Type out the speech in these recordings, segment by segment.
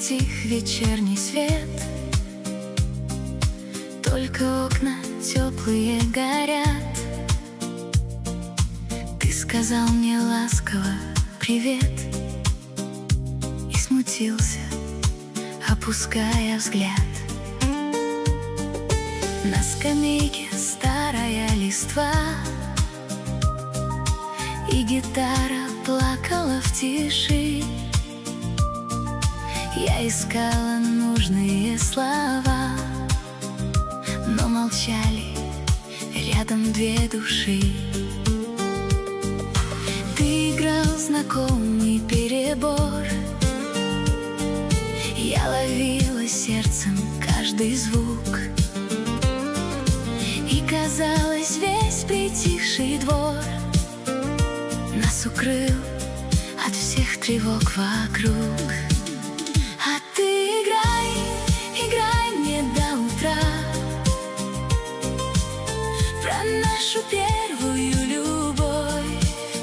Утих вечерний свет, только окна теплые горят. Ты сказал мне ласково привет и смутился, опуская взгляд. На скамейке старая листва, и гитара плакала в тиши. Я искала нужные слова, но молчали рядом две души. Ты играл знакомый перебор, я ловила сердцем каждый звук, и казалось, весь притихший двор нас укрыл от всех тревог вокруг. А ты играй, играй мне до утра про нашу первую любовь.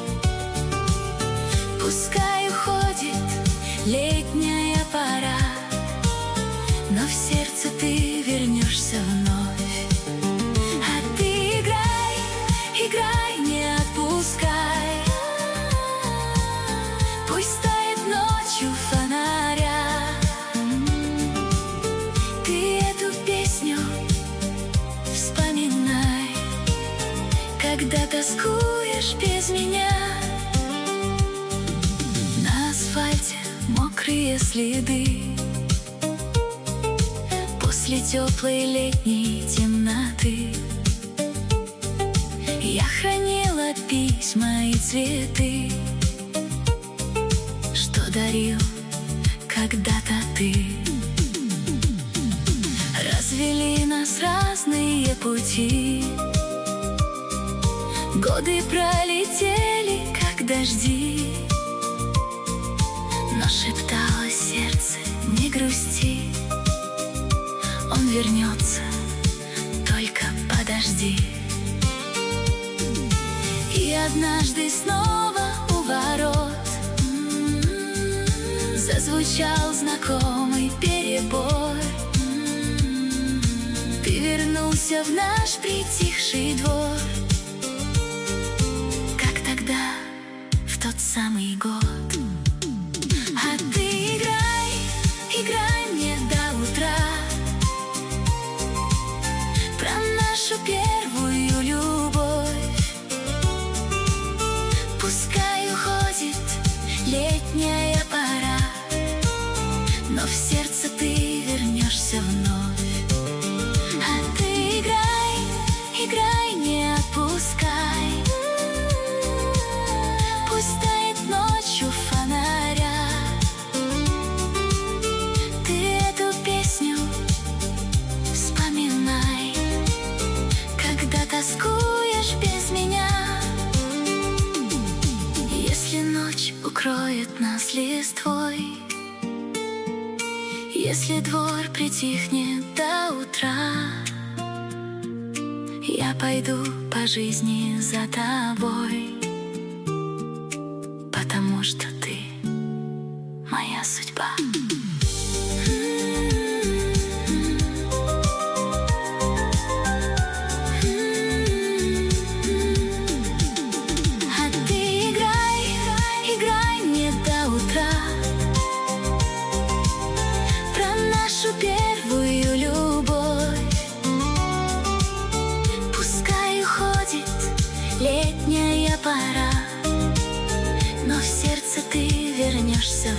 Пускай уходит летняя пора, но в сердце ты вернешься вновь. А ты играй, играй, не отпускай. Пусть тает ночью фонаря. Ты эту песню вспоминай, когда тоскуешь без меня. На асфальте мокрые следы после теплой летней темноты. Я хранила письма и цветы, что дарил когда-то ты. Развели нас разные пути, годы пролетели, как дожди. Но шептало сердце: не грусти, он вернется, только подожди. И однажды снова у ворот зазвучал знакомый перебор. Ты вернулся в наш притихший двор, как тогда, в тот самый год. А ты играй, играй мне до утра про нашу первую любовь. Пускай уходит летняя пора, но в сердце ты вернешься вновь. А ты играй, играй, не отпускай. Пусть тает ночью фонаря. Ты эту песню вспоминай, когда тоскуешь без меня. Если ночь укроет нас листвой, если двор притихнет до утра, я пойду по жизни за тобой, потому что ты моя судьба. А ты играй, играй мне до утра про нашу первую любовь. Пускай уходит летняя пора, но в сердце ты вернешься